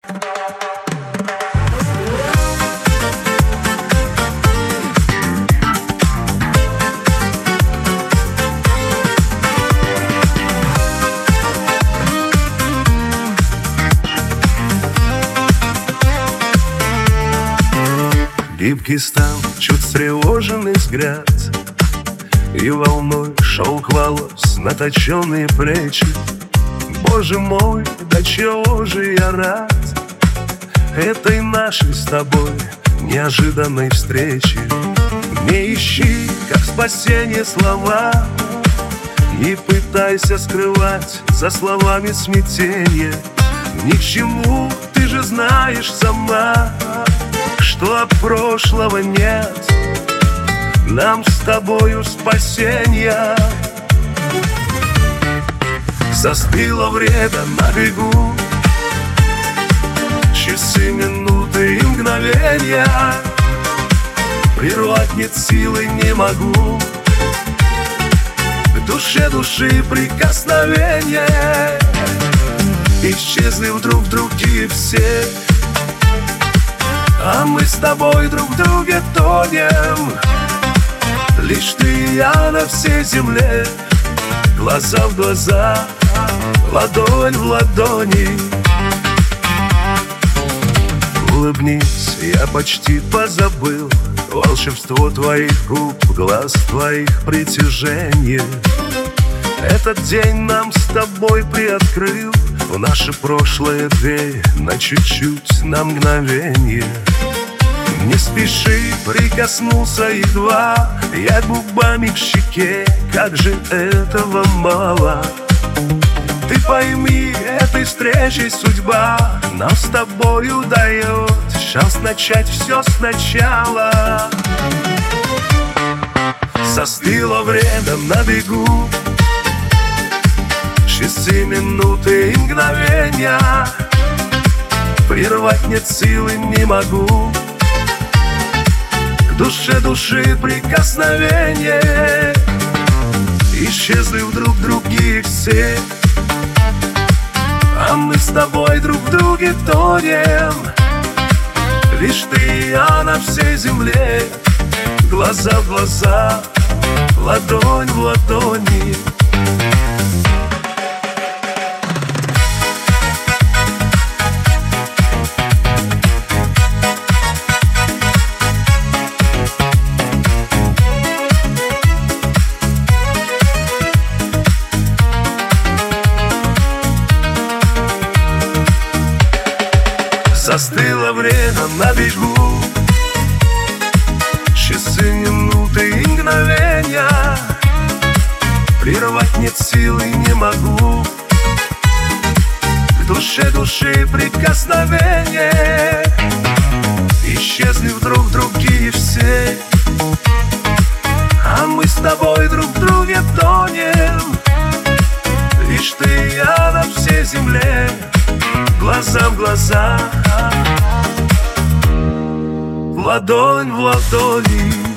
Гибкий стал чуть встревоженный взгляд, и волной шелк волос на точенные плечи. Боже мой, до чего же я рад этой нашей с тобой неожиданной встречи. Не ищи, как спасение, слова, не пытайся скрывать за словами смятение. Ни к чему, ты же знаешь сама, что от прошлого нет нам с тобою спасения. Застыло время на бегу, часы, минуты и мгновения. Прервать нет силы, не могу. К душе души прикосновение. Исчезли вдруг другие все, а мы с тобой друг в друге тонем. Лишь ты и я на всей земле, глаза в глаза, ладонь в ладони. Улыбнись, я почти позабыл волшебство твоих губ, глаз твоих, притяжение. Этот день нам с тобой приоткрыл в наше прошлое дверь на чуть-чуть, на мгновение. Не спеши, прикоснулся едва я губами к щеке, как же этого мало. Ты пойми, этой встречей судьба нам с тобою дает шанс начать все сначала. Застыло время на бегу, часы, минуты и мгновения. Прервать нет силы, не могу. К душе души прикосновение. Исчезли вдруг другие все, а мы с тобой друг в друге тонем. Лишь ты и я на всей земле, глаза в глаза, ладонь в ладони. Застыло время на бегу, часы, минуты и мгновения. Прервать нет силы, не могу. К душе души прикосновение. Исчезли вдруг другие все, а мы с тобой друг в друге тонем. Лишь ты и я на всей земле, глаза в глаза, ладонь в ладони.